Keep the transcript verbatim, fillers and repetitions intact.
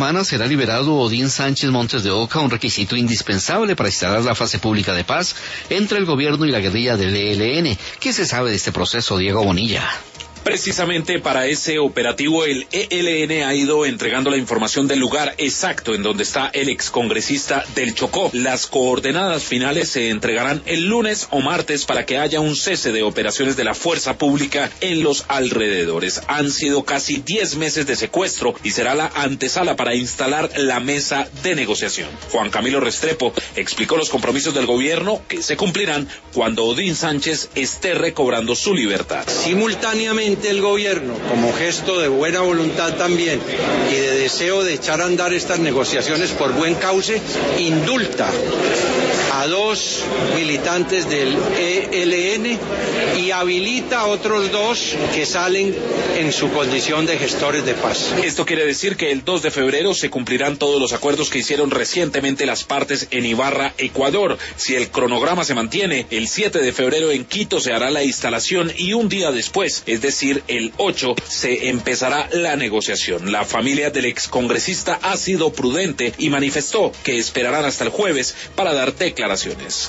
semana será liberado Odín Sánchez Montes de Oca, un requisito indispensable para instalar la fase pública de paz entre el gobierno y la guerrilla del E L N. ¿Qué se sabe de este proceso, Diego Bonilla? Precisamente para ese operativo el E L N ha ido entregando la información del lugar exacto en donde está el excongresista del Chocó. Las coordenadas finales se entregarán el lunes o martes para que haya un cese de operaciones de la fuerza pública en los alrededores. Han sido casi diez meses de secuestro y será la antesala para instalar la mesa de negociación. Juan Camilo Restrepo explicó los compromisos del gobierno que se cumplirán cuando Odín Sánchez esté recobrando su libertad. Simultáneamente el gobierno, como gesto de buena voluntad también y de deseo de echar a andar estas negociaciones por buen cauce, indulta a dos militantes del E L N y habilita a otros dos que salen en su condición de gestores de paz. Esto quiere decir que el dos de febrero se cumplirán todos los acuerdos que hicieron recientemente las partes en Ibarra, Ecuador. Si el cronograma se mantiene, el siete de febrero en Quito se hará la instalación y un día después, es decir, el ocho, se empezará la negociación. La familia del excongresista ha sido prudente y manifestó que esperarán hasta el jueves para dar declaraciones.